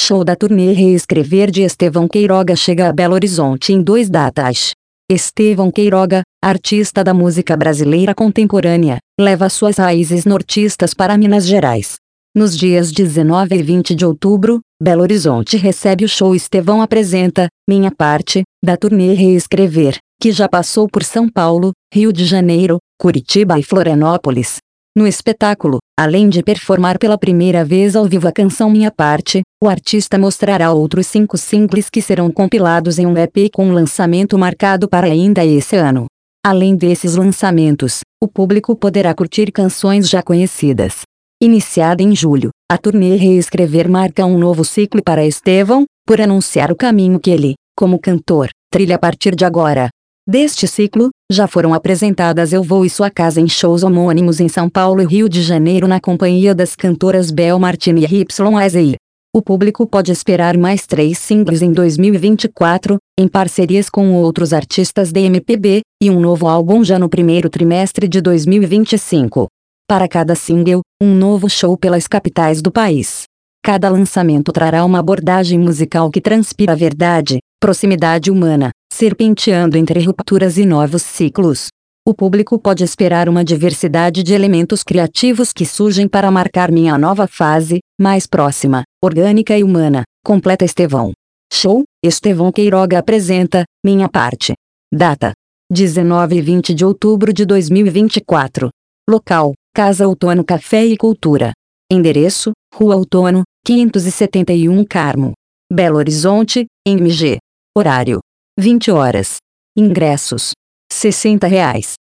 Show da turnê Reescrever de Estevão Queiroga chega a Belo Horizonte em 2 datas. Estevão Queiroga, artista da música brasileira contemporânea, leva suas raízes nortistas para Minas Gerais. Nos dias 19 e 20 de outubro, Belo Horizonte recebe o show Estevão Apresenta, Minha Parte, da turnê Reescrever, que já passou por São Paulo, Rio de Janeiro, Curitiba e Florianópolis. No espetáculo, além de performar pela primeira vez ao vivo a canção Minha Parte, o artista mostrará outros 5 singles que serão compilados em um EP com um lançamento marcado para ainda esse ano. Além desses lançamentos, o público poderá curtir canções já conhecidas. Iniciada em julho, a turnê Reescrever marca um novo ciclo para Estevão, por anunciar o caminho que ele, como cantor, trilha a partir de agora. Deste ciclo, já foram apresentadas Eu Vou e Sua Casa em shows homônimos em São Paulo e Rio de Janeiro na companhia das cantoras Bel Martini e YSI. O público pode esperar mais 3 singles em 2024, em parcerias com outros artistas da MPB, e um novo álbum já no primeiro trimestre de 2025. Para cada single, um novo show pelas capitais do país. Cada lançamento trará uma abordagem musical que transpira verdade, proximidade humana, serpenteando entre rupturas e novos ciclos. O público pode esperar uma diversidade de elementos criativos que surgem para marcar minha nova fase, mais próxima, orgânica e humana, completa Estevão. Show, Estevão Queiroga Apresenta, Minha Parte. Data: 19 e 20 de outubro de 2024. Local: Casa Outono Café e Cultura. Endereço: Rua Outono, 571 Carmo, Belo Horizonte, MG. Horário: 20 horas. Ingressos: R$ 60.